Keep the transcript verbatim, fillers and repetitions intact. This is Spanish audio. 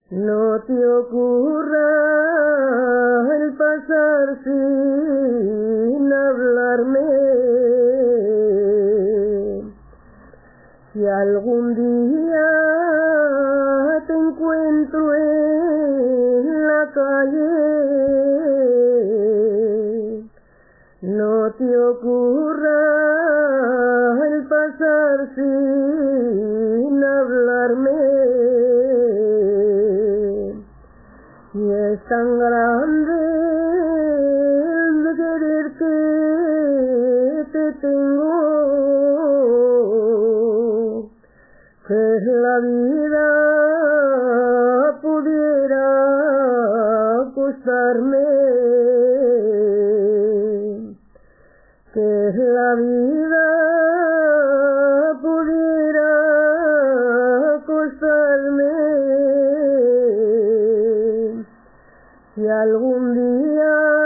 No te ocurra el pasar sin hablarme. Si algún día te encuentro en la calle, no te ocurra el pasar sin hablarme. Y es tan grande el querer que te tengo, que la vida pudiera costarme, que la vida pudiera costarme. Si algún día